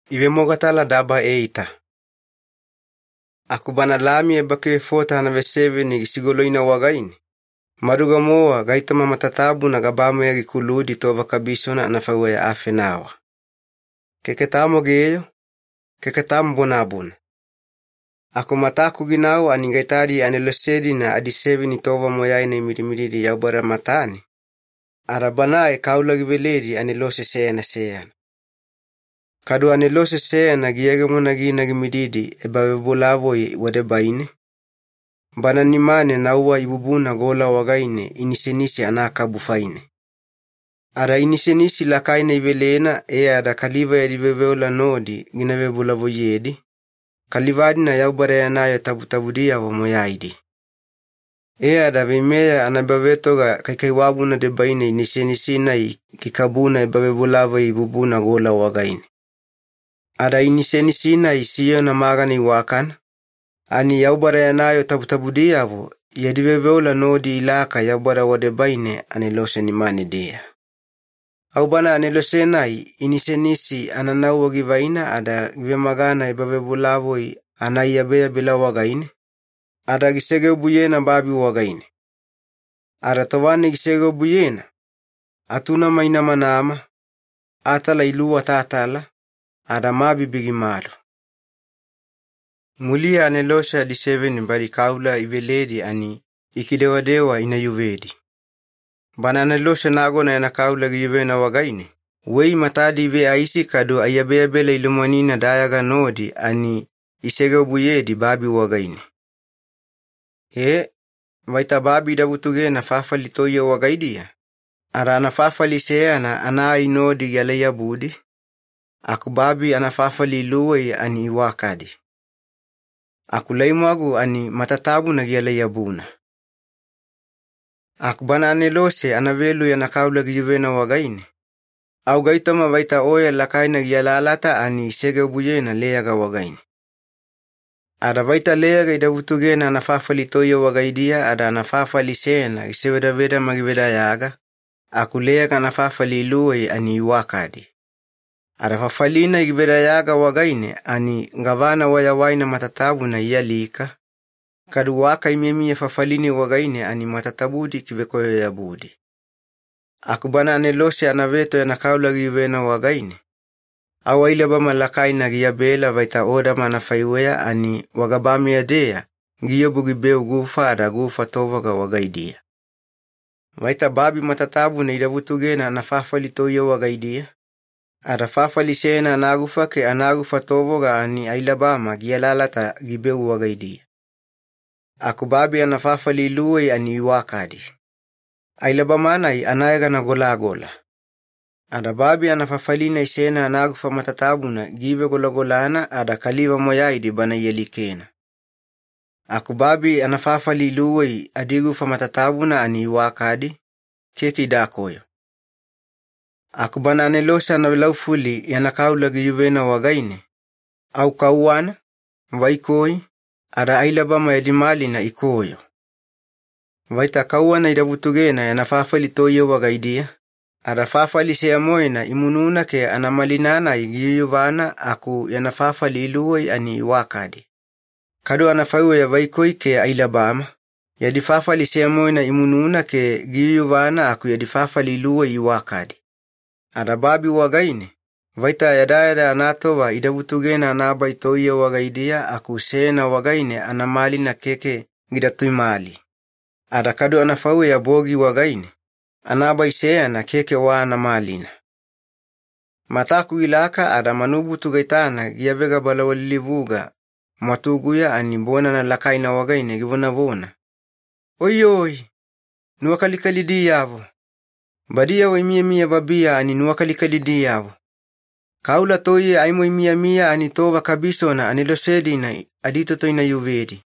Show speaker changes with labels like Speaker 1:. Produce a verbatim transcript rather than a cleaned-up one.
Speaker 1: Iwe mogatala daba eita. Aku bana lami e bake fota na veseve ni sigoloina wagaini. Maruga moa gaitama matatabu na gabamu ya gikuludi tova kabisona na fawe ya afenawa. Keketamo geyo, keketamo bonabuna. Aku mataku ginau aningaitari anilosedi na adisevi ni tova moyai na imirimiri ya ubara matani. Arabana e kaula giveleri anilose seyana seyana. Kadu anilose seyana giyege muna gina gimididi e bawe bulavoi wade baine. Bana nimane na uwa ibubuna gola wagaine inisenisi anaka bufaine. Ara inisenisi lakaine ivelena e ada kaliva ya diveveola nodi ginawe bulavoyedi. Kalivadi na yaubara ya nayo tabutabudia wa moyaidi. E ada vimea anabavetoga kaikaiwabuna de baine inisenisi na kikabuna e bawe bulavoi ibubuna gola wagaine. Ada inisenisi na isiyo na magani wakana. Ani yaubara ya nayo tabutabudia vo, yadiveveola nodi ilaka yaubara wade baine anilose ni mani dea. Aubana anilose nai inisenisi ananawa givaina ada givemagana ibawe bulavoi anayabea bila wagaine. Ada gisege buyena babi wagaine. Ada tovani gisege buyena. Atuna maina manama. Atala iluwa tatala. Ada mabi bigimaru. Mulia anelosha di seven bari kaula iveledi ani ikidewadewa inayuvedi. Bana anelosha nagona yana kaula giyuvena wagaine. Wei matadi ive aisi kadu ayabebele ilumanina dayaga nodi ani isege buyedi babi wagaine. E, vaita babi dabutuge na fafali toye wagaidia. Ara anafafali seyana anai nodi yaleya budi. Aku babi anafafali luwe ani iwakadi. Aku laimagu ani matatabu na giyaleya buna. Aku bana anelose anavelu ya nakaula giyuvena wagaine. Au gaitama vaita oya lakaina giyalalata ani sege buyena leyaga wagaine. Ada vaita leyaga idabutugena anafafali toye wagaidia ada anafafali sena iseveda veda magiveda yaga. Aku leyaga anafafali luwe ani iwakadi. Ada fafalina igiveda yaga wagaine ani ngavana waya waina matatabu na iyalika. Kadu waka imemi ya fafalini wagaine ani matatabudi kivekoyo ya budi. Aku bana anelose anaveto ya nakaula givena wagaine. Awa ile bama lakaina giyabela vaita oda manafaiwea ani wagabami ya dea. Giyobu gibeu gufa ada gufa tovaga wagaidia. Vaita babi matatabu na idabutugena anafafali toye wagaidia. Ada fafali sena anagufa ke anagufa tovoga ani ailabama giyalalata gibeu wagaidia. Aku babi anafafali luwe ani iwakadi. Ailabama nai anayaga na gola gola. Ada babi anafafali na isena anagufa matatabu na give gola golana ada kaliva moyaidi bana yelikena. Aku babi anafafali luwe adigufa matatabu na ani iwakadi keki dakoyo. Aku bana anelosha na wilaufuli ya nakaula giyuvena wagaine. Au kauwana, waikoi, ada ailabama edimali na ikoyo. Vaita kauwana idabutugena ya nafafali toye wagaidia. Ada fafali seya moena imununa ke anamalinana igiyuvana aku ya nafafali iluwe ani iwakadi. Kadu anafaiwe ya waikoi ke ailabama. Ya difafali seya moena imununa ke giyuvana aku ya difafali iluwe iwakadi. Ada babi wagaine. Vaita yadayada anatowa idabutugena anaba itoye wagaidia aku sena wagaine anamali na keke gidatui mali. Ada kadu anafawe ya bogi wagaine. Anaba isea na keke wa anamalina. Mataku ilaka ada manubu tugaitana giyavega balawalivuga. Matuguya animbona na lakaina wagaine givona vona. Oi oi. Nuwakalikali yavo. Badia wa imia mia babia ani nuwakalikali diyavo. Kaula toye aimo imia mia ani tova kabisona anilosedi na adito toina yuvedi.